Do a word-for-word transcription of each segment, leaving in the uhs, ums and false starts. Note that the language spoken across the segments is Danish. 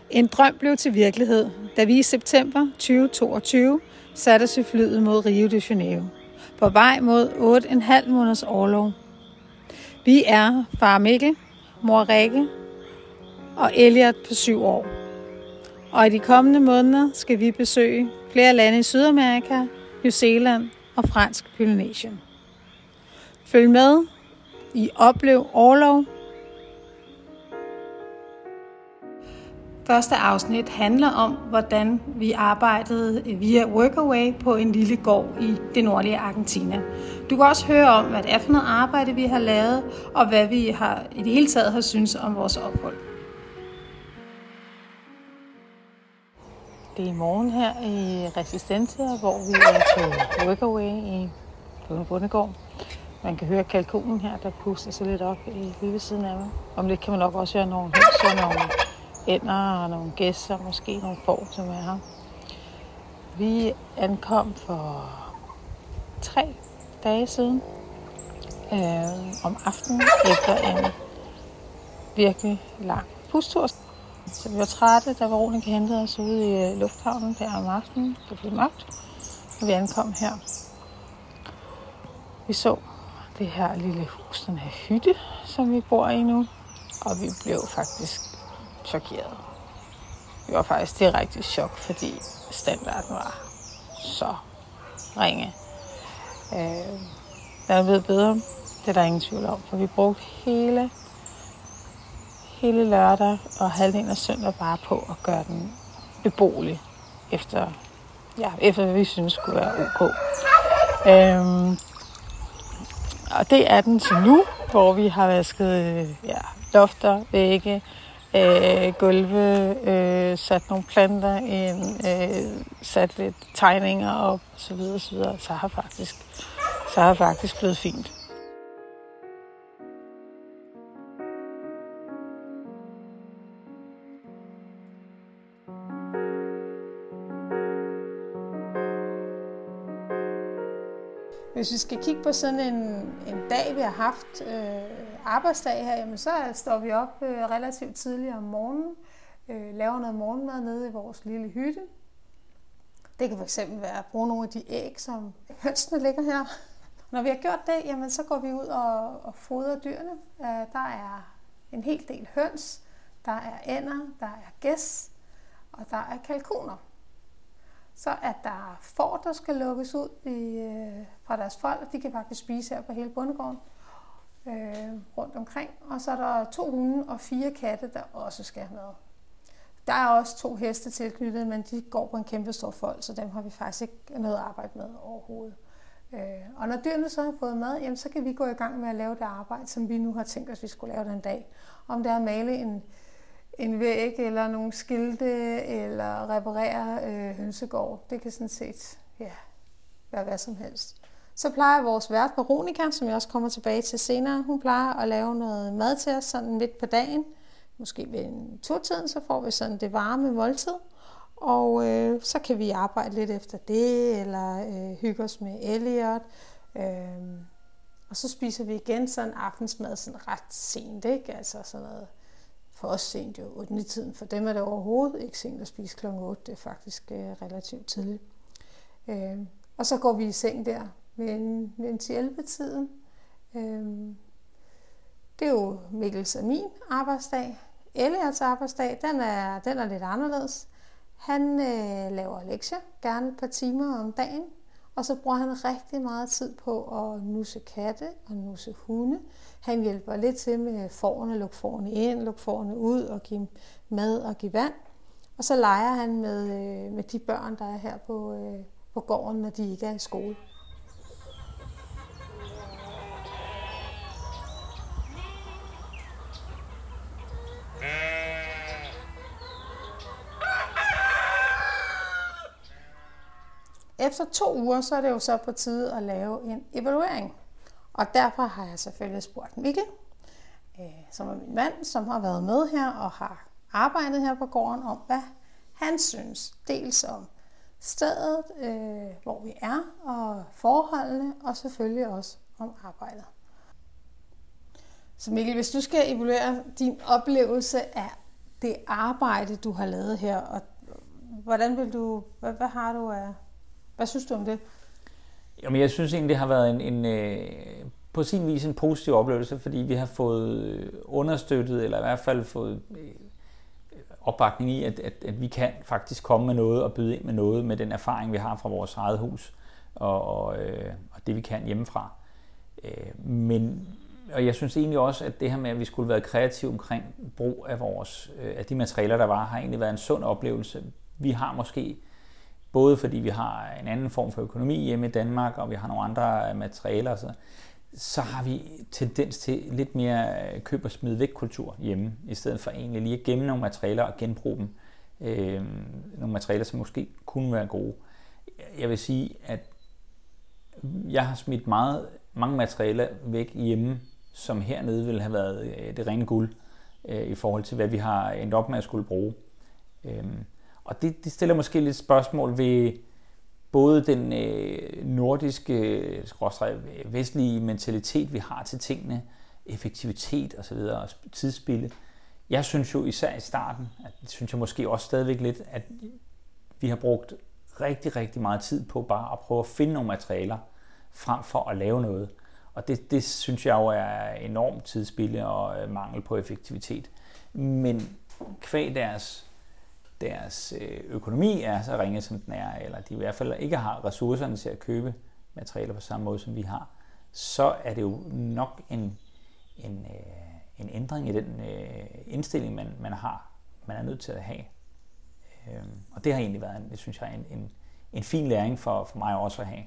En drøm blev til virkelighed, da vi i september tyve toogtyve satte os i flyet mod Rio de Janeiro, på vej mod otte og en halv måneders orlov. Vi er far Mikkel, mor Rikke og Elliot på syv år. Og i de kommende måneder skal vi besøge flere lande i Sydamerika, New Zealand og fransk Polynesien. Følg med i Oplev Orlov. Første afsnit handler om, hvordan vi arbejdede via Workaway på en lille gård i det nordlige Argentina. Du kan også høre om, hvad det er for noget arbejde, vi har lavet, og hvad vi har i det hele taget har synes om vores ophold. Det er i morgen her i Resistencia, hvor vi er på Workaway i på en bondegård. Man kan høre kalkunen her, der puster sig lidt op i lige ved siden af mig. Om lidt kan man nok også høre nogle høns og nogle ænder og nogle gæsser, måske nogle får, som er her. Vi ankom for tre dage siden øh, om aftenen efter en virkelig lang bustur. Så vi var trætte, da Veronica hentede os ude i lufthavnen der om aftenen. Det blev mørkt, og vi ankom her. Vi så det her lille hus, den her hytte, som vi bor i nu, og vi blev faktisk chokeret. Vi var faktisk direkte i chok, fordi standarden var så ringe. Øh, den er blevet bedre, det er der ingen tvivl om, for vi brugte hele, hele lørdag og halvdelen af søndag bare på at gøre den beboelig, efter, ja, efter hvad vi synes skulle være ok. Øh, og det er den til nu, hvor vi har vasket ja, lofter, vægge, Øh, gulve, øh, sat nogle planter ind, øh, sat lidt tegninger op osv. osv. Så har faktisk, så har faktisk blevet fint. Hvis vi skal kigge på sådan en, en dag, vi har haft, øh, arbejdsdag her, jamen så står vi op øh, relativt tidligt om morgenen, øh, laver noget morgenmad nede i vores lille hytte. Det kan fx være at bruge nogle af de æg, som hønsene ligger her. Når vi har gjort det, jamen så går vi ud og, og fodrer dyrene. Øh, der er en hel del høns, der er ænder, der er gæs, og der er kalkuner. Så at der er får, der skal lukkes ud i, øh, fra deres fold, de kan faktisk spise her på hele bondegården øh, rundt omkring. Og så er der to hunde og fire katte, der også skal med. Der er også to heste tilknyttet, men de går på en kæmpe stor fold, så dem har vi faktisk ikke noget at arbejde med overhovedet. Øh, og når dyrene så har fået mad, jamen, så kan vi gå i gang med at lave det arbejde, som vi nu har tænkt os, vi skulle lave den dag. Om det er at male en en væg, eller nogle skilte, eller reparere øh, hønsegård. Det kan sådan set ja, være hvad som helst. Så plejer vores vært Veronica, som jeg også kommer tilbage til senere, hun plejer at lave noget mad til os sådan midt på dagen. Måske ved en to-tiden, så får vi sådan det varme måltid. Og øh, så kan vi arbejde lidt efter det, eller øh, hygge os med Elliot. Øh, og så spiser vi igen sådan aftensmad sådan ret sent, ikke? Altså sådan noget. For os sent jo otte tiden. For dem er det overhovedet ikke sent at spise klokken otte. Det er faktisk øh, relativt tidligt. Øh, og så går vi i seng der ved en, ved en ti elleve tiden. Øh, det er jo Mikkels og min arbejdsdag. Elliots arbejdsdag, den er, den er lidt anderledes. Han øh, laver lektier, gerne et par timer om dagen. Og så bruger han rigtig meget tid på at nusse katte og nusse hunde. Han hjælper lidt til med fårene, lukke fårene ind, lukke fårene ud og give mad og give vand. Og så leger han med, med de børn, der er her på, på gården, når de ikke er i skole. Efter to uger, så er det jo så på tide at lave en evaluering. Og derfor har jeg selvfølgelig spurgt Mikkel, som er min mand, som har været med her og har arbejdet her på gården, om hvad han synes. Dels om stedet, hvor vi er, og forholdene, og selvfølgelig også om arbejdet. Så Mikkel, hvis du skal evaluere din oplevelse af det arbejde, du har lavet her, og hvordan vil du, hvad, hvad har du af, hvad synes du om det? Jamen, jeg synes egentlig, det har været en, en øh, på sin vis en positiv oplevelse, fordi vi har fået understøttet, eller i hvert fald fået øh, opbakning i, at, at, at vi kan faktisk komme med noget og byde ind med noget med den erfaring, vi har fra vores eget hus, og, og, øh, og det vi kan hjemmefra. Øh, men Og jeg synes egentlig også, at det her med, at vi skulle være kreative omkring brug af, vores, af de materialer, der var, har egentlig været en sund oplevelse. Vi har måske, både fordi vi har en anden form for økonomi hjemme i Danmark, og vi har nogle andre materialer, så, så har vi tendens til lidt mere køb og smid væk kultur hjemme, i stedet for egentlig lige at gemme nogle materialer og genbruge dem. Øh, nogle materialer, som måske kunne være gode. Jeg vil sige, at jeg har smidt meget, mange materialer væk hjemme, som hernede ville have været det rene guld øh, i forhold til, hvad vi har endt op med at skulle bruge. Øhm, og det, det stiller måske lidt spørgsmål ved både den øh, nordiske, skråstreg, vestlige mentalitet, vi har til tingene, effektivitet osv., og tidsspilde. Jeg synes jo især i starten, at det synes jeg måske også stadigvæk lidt, at vi har brugt rigtig, rigtig meget tid på bare at prøve at finde nogle materialer, frem for at lave noget. Og det, det synes jeg jo er enormt tidsspilde og mangel på effektivitet. Men kvæg deres, deres økonomi er så ringe, som den er, eller de i hvert fald ikke har ressourcerne til at købe materialer på samme måde, som vi har, så er det jo nok en, en, en ændring i den indstilling, man, man har, man er nødt til at have. Og det har egentlig været, det synes jeg, en, en, en fin læring for, for mig også at have.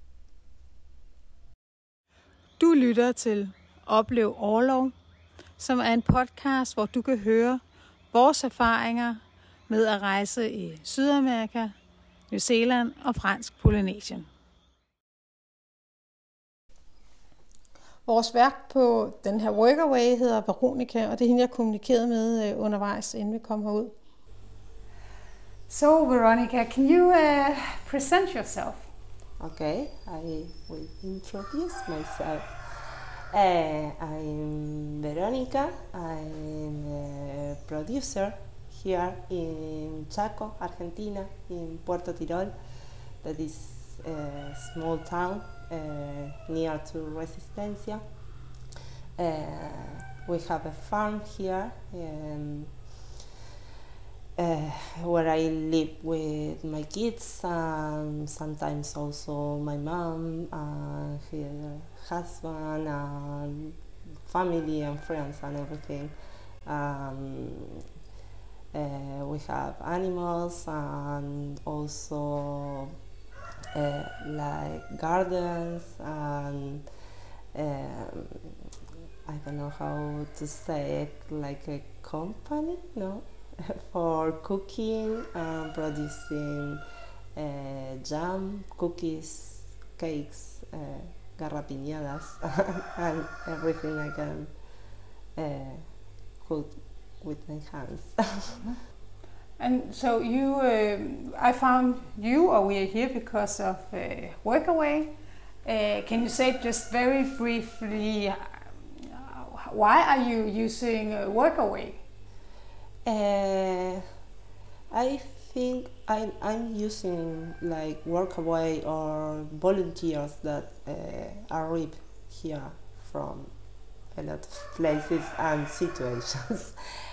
Du lytter til Oplev Orlov, som er en podcast, hvor du kan høre vores erfaringer med at rejse i Sydamerika, New Zealand og fransk Polynesien. Vores værk på den her workaway hedder Veronica, og det er hende, jeg kommunikerede med undervejs, inden vi kom herud. So Veronica, can you uh, present yourself? Okay, I will introduce myself. Uh, I'm Veronica. I'm a producer here in Chaco, Argentina, in Puerto Tirol. That is a small town uh, near to Resistencia. Uh, we have a farm here. Um, Uh, where I live with my kids and sometimes also my mom and her husband and family and friends and everything. Um, uh, we have animals and also uh, like gardens and um, I don't know how to say it, like a company, no? For cooking and producing uh, jam, cookies, cakes, uh, garrapiñadas, and everything I can uh, cook with my hands. And so you, uh, I found you, or we are here because of uh, Workaway. Uh, can you say just very briefly, uh, why are you using uh, Workaway? Uh, I think I'm, I'm using like Workaway or volunteers that uh, arrive here from a lot of places and situations.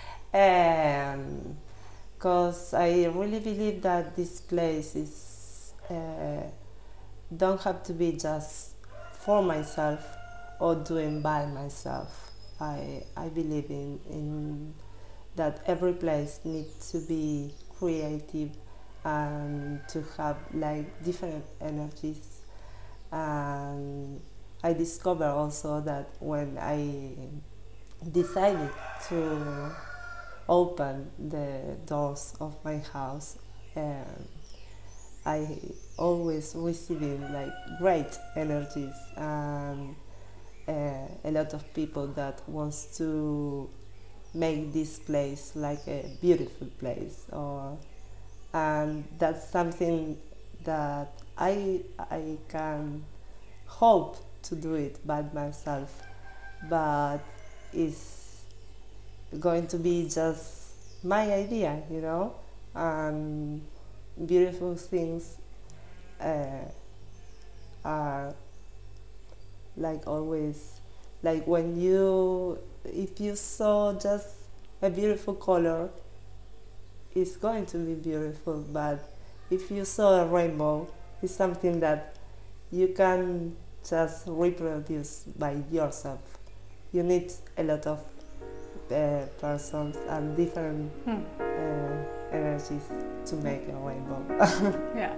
Because um, I really believe that this place is uh, don't have to be just for myself or doing by myself. I, I believe in, in that every place needs to be creative and to have like different energies. And I discovered also that when I decided to open the doors of my house, um, I always receiving like great energies and uh, a lot of people that wants to make this place like a beautiful place, or and that's something that I I can hope to do it by myself, but it's going to be just my idea, you know, and beautiful things uh, are like always, like when you, if you saw just a beautiful color, it's going to be beautiful, but if you saw a rainbow, it's something that you can just reproduce by yourself. You need a lot of uh, persons and different hmm. uh, energies to make a rainbow. Yeah.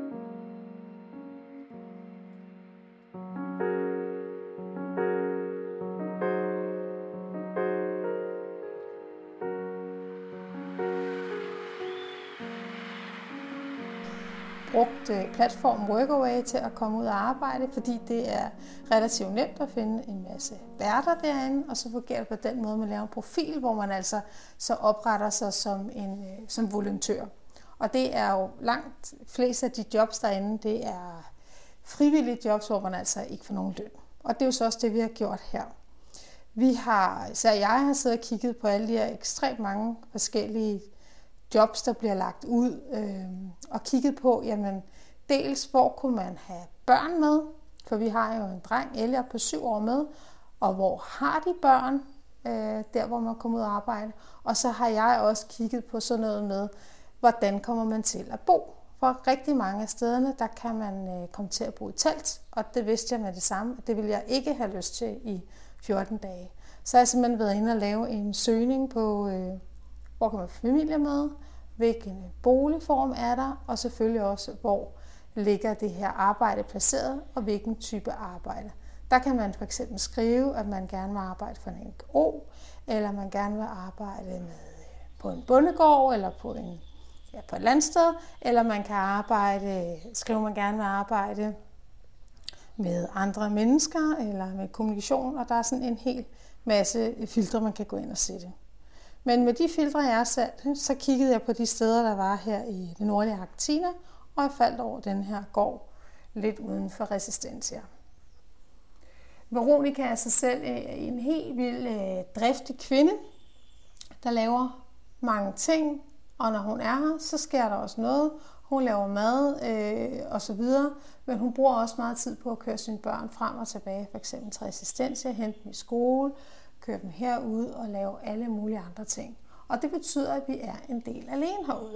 Brugt platformen Workaway til at komme ud og arbejde, fordi det er relativt nemt at finde en masse værter derinde, og så fungerer det på den måde, man laver en profil, hvor man altså så opretter sig som en som volontør. Og det er jo langt flest af de jobs derinde, det er frivillige jobs, hvor man altså ikke får nogen løn. Og det er jo så også det, vi har gjort her. Vi har, især jeg har siddet og kigget på alle de her ekstremt mange forskellige jobs, der bliver lagt ud, øh, og kigget på, jamen, dels hvor kunne man have børn med, for vi har jo en dreng, Elliot, på syv år med, og hvor har de børn, øh, der hvor man kommer ud og arbejde. Og så har jeg også kigget på sådan noget med, hvordan kommer man til at bo. For rigtig mange af stederne, der kan man øh, komme til at bo i telt, og det vidste jeg med det samme, og det ville jeg ikke have lyst til i fjorten dage. Så har jeg simpelthen været inde og lave en søgning på, øh, hvor kan man få familie med, hvilken boligform er der, og selvfølgelig også, hvor ligger det her arbejde placeret, og hvilken type arbejde. Der kan man for eksempel skrive, at man gerne vil arbejde for en N G O, eller man gerne vil arbejde med, på en bondegård, eller på, en, ja, på et landsted, eller man kan arbejde, skriver man gerne vil arbejde med andre mennesker, eller med kommunikation, og der er sådan en hel masse filtre, man kan gå ind og sætte. Men med de filtre, jeg har sat, så kiggede jeg på de steder, der var her i det nordlige Argentina, og jeg faldt over den her gård lidt uden for Resistencia. Veronica er sig selv en helt vild driftig kvinde, der laver mange ting, og når hun er her, så sker der også noget. Hun laver mad øh, og så videre, men hun bruger også meget tid på at køre sine børn frem og tilbage, f.eks. til Resistencia, hente dem i skole, køre dem herud og lave alle mulige andre ting. Og det betyder, at vi er en del alene herude.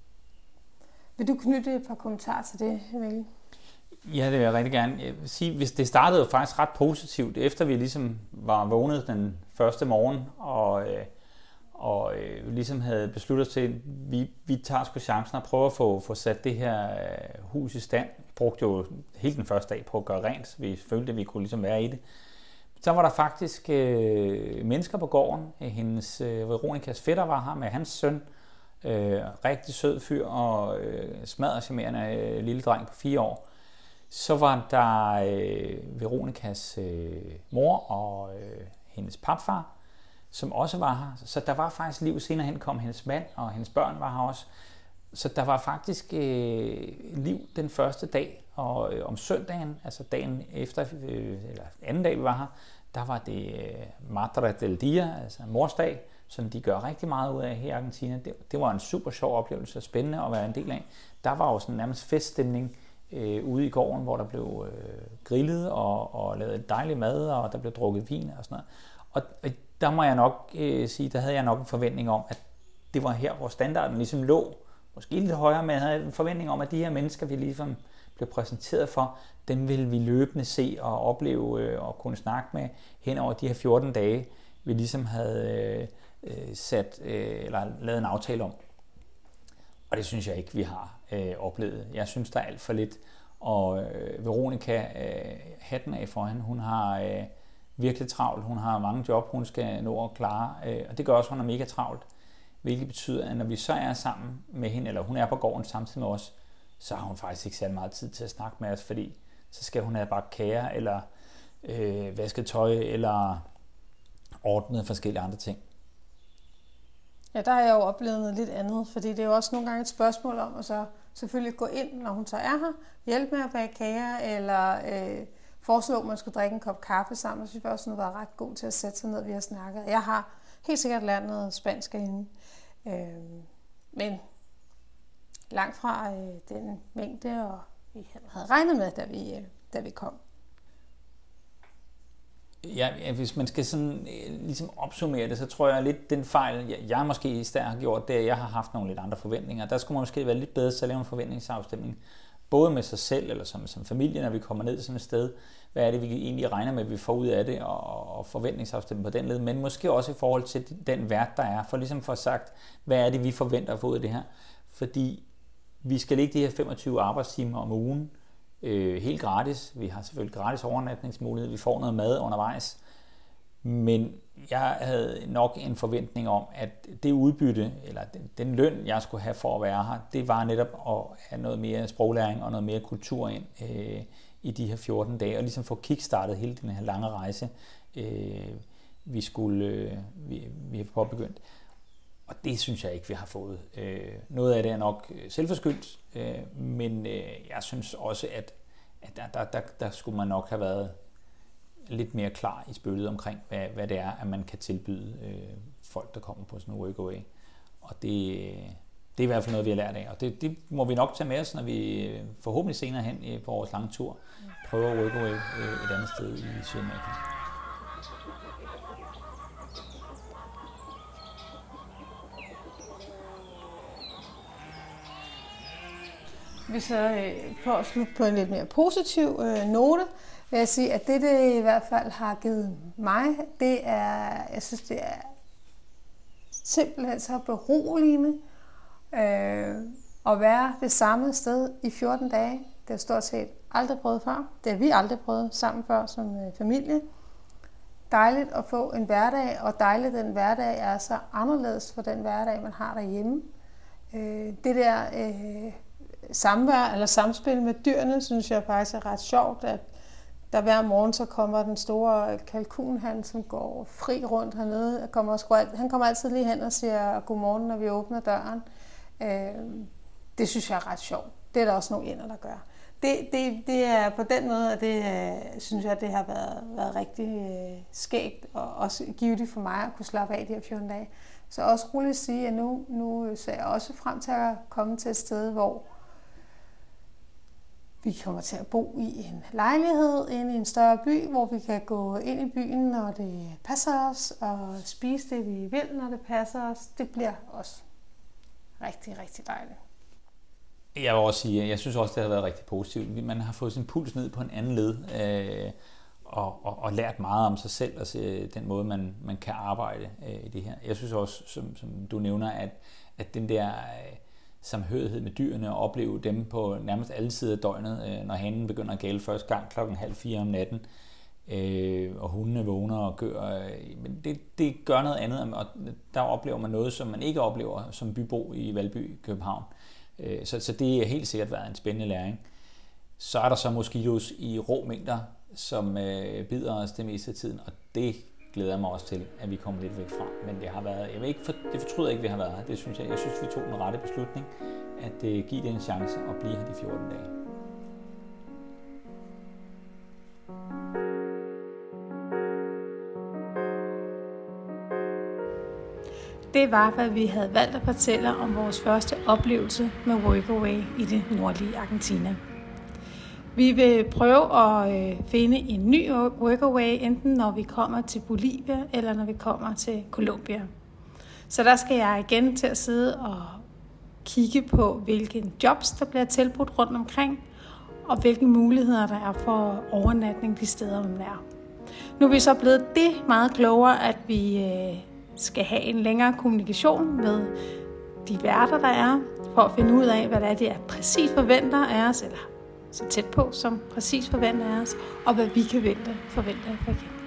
Vil du knytte et par kommentarer til det, Emil? Ja, det vil jeg rigtig gerne. Jeg vil sige, hvis det startede jo faktisk ret positivt, efter vi ligesom var vågnet den første morgen, og, og øh, ligesom havde besluttet os til, at vi, vi tager sgu chancen og prøver at få, få sat det her hus i stand. Vi brugte jo hele den første dag på at gøre rent, så vi følte, at vi kunne ligesom være i det. Så var der faktisk øh, mennesker på gården. Hendes øh, Veronicas fætter var her med hans søn. Øh, rigtig sød fyr og øh, smaddercharmerende øh, lille dreng på fire år. Så var der øh, Veronicas øh, mor og øh, hendes papfar, som også var her. Så der var faktisk liv. Senere hen kom hendes mand, og hendes børn var her også. Så der var faktisk øh, liv den første dag, og øh, om søndagen, altså dagen efter, øh, eller anden dag vi var her, der var det øh, Madre del Dia, altså morsdag, som de gør rigtig meget ud af her i Argentina. Det, det var en super sjov oplevelse, og spændende at være en del af. Der var jo sådan nærmest feststemning øh, ude i gården, hvor der blev øh, grillet og, og lavet dejlig mad, og der blev drukket vin og sådan noget. Og øh, der må jeg nok øh, sige, der havde jeg nok en forventning om, at det var her, hvor standarden ligesom lå. Måske lidt højere, men jeg havde en forventning om, at de her mennesker, vi ligesom blev præsenteret for, dem ville vi løbende se og opleve øh, og kunne snakke med hen over de her fjorten dage, vi ligesom havde øh, sat øh, eller lavet en aftale om. Og det synes jeg ikke, vi har øh, oplevet. Jeg synes, der er alt for lidt. Og øh, Veronica, øh, hatten af for hende, hun har øh, virkelig travlt. Hun har mange job, hun skal nå at klare. Øh, og det gør også, at hun er mega travlt. Hvilket betyder, at når vi så er sammen med hende, eller hun er på gården samtidig med os, så har hun faktisk ikke særlig meget tid til at snakke med os, fordi så skal hun have bare kager, eller øh, vasket tøj, eller ordnet forskellige andre ting. Ja, der har jeg jo oplevet noget lidt andet, fordi det er jo også nogle gange et spørgsmål om at så selvfølgelig gå ind, når hun så er her, hjælpe med at bage kager, eller øh, foreslå, at man skulle drikke en kop kaffe sammen. Så synes jeg også, at hun var ret god til at sætte sig ned, vi har snakket. Jeg har helt sikkert lært noget spansk af hende. Øh, men langt fra øh, den mængde, og vi havde regnet med, da vi, øh, da vi kom. Ja, hvis man skal sådan ligesom opsummere det, så tror jeg lidt den fejl, jeg, jeg måske i stedet har gjort, det er, at jeg har haft nogle lidt andre forventninger. Der skulle man måske være lidt bedre til at lave en forventningsafstemning, både med sig selv eller som, som familie, når vi kommer ned sådan et sted. Hvad er det, vi egentlig regner med, at vi får ud af det, og, og forventningsafstemning på den led, men måske også i forhold til den vært, der er, for ligesom for sagt, hvad er det, vi forventer at få ud af det her. Fordi vi skal lægge de her femogtyve arbejdstimer om ugen, Øh, helt gratis. Vi har selvfølgelig gratis overnatningsmulighed. Vi får noget mad undervejs. Men jeg havde nok en forventning om, at det udbytte, eller den, den løn, jeg skulle have for at være her, det var netop at have noget mere sproglæring og noget mere kultur ind øh, i de her fjorten dage, og ligesom få kickstartet hele den her lange rejse, øh, vi skulle øh, vi, vi har påbegyndt. Og det synes jeg ikke, vi har fået. Øh, noget af det er nok selvforskyldt, øh, men øh, jeg synes også, at, at der, der, der, der skulle man nok have været lidt mere klar i spillet omkring, hvad, hvad det er, at man kan tilbyde øh, folk, der kommer på sådan en workaway. Og det, det er i hvert fald noget, vi har lært af. Og det, det må vi nok tage med os, når vi forhåbentlig senere hen på vores lange tur prøver workaway øh, et andet sted i Sydamerika. Hvis så øh, for at slutte på en lidt mere positiv øh, note, vil jeg sige, at det, det i hvert fald har givet mig, det er, jeg synes, det er simpelthen så beroligende øh, at være det samme sted i fjorten dage. Det har stort set aldrig prøvet før. Det har vi aldrig prøvet sammen før som øh, familie. Dejligt at få en hverdag, og dejligt, at den hverdag er så anderledes for den hverdag, man har derhjemme. Øh, det der øh, samvær eller samspil med dyrene, synes jeg faktisk er ret sjovt, at der hver morgen så kommer den store kalkunhan, som går fri rundt hernede. Kommer også, han kommer altid lige hen og siger godmorgen, når vi åbner døren. Øh, det synes jeg er ret sjovt. Det er der også nogle ender, der gør. Det, det, det er på den måde, at det synes jeg, det har været, været rigtig skægt og også givet for mig at kunne slappe af de her fjorten dage. Så også roligt at sige, at nu, nu ser jeg også frem til at komme til et sted, hvor vi kommer til at bo i en lejlighed inde i en større by, hvor vi kan gå ind i byen, når det passer os, og spise det, vi vil, når det passer os. Det bliver også rigtig, rigtig dejligt. Jeg vil også sige, at jeg synes også, det har været rigtig positivt. Man har fået sin puls ned på en anden led, øh, og, og, og lært meget om sig selv, og se den måde, man, man kan arbejde øh, i det her. Jeg synes også, som, som du nævner, at, at den der øh, samhørighed med dyrene, og opleve dem på nærmest alle sider af døgnet, øh, når hanen begynder at gælde første gang klokken halv fire om natten, øh, og hundene vågner og gør. Øh, men det, det gør noget andet, og der oplever man noget, som man ikke oplever som bybo i Valby, København. Så, så det har helt sikkert været en spændende læring. Så er der så mosquitos i rå mængder, som øh, bider os det meste af tiden, og det glæder jeg mig også til, at vi kommer lidt væk fra. Men det har været, jeg vil ikke for, det fortryder ikke, at vi har været her. Det synes jeg, jeg synes, vi tog den rette beslutning, at øh, give det en chance at blive her de fjorten dage. Det var, hvad vi havde valgt at fortælle om vores første oplevelse med workaway i det nordlige Argentina. Vi vil prøve at finde en ny workaway, enten når vi kommer til Bolivia eller når vi kommer til Colombia. Så der skal jeg igen til at sidde og kigge på, hvilke jobs der bliver tilbudt rundt omkring, og hvilke muligheder der er for overnatning de steder, man er. Nu er vi så blevet det meget klogere, at vi skal have en længere kommunikation med de værter, der er, for at finde ud af, hvad det er, de er præcis forventer af os, eller så tæt på, som præcis forventer af os, og hvad vi kan vente, forvente af igen.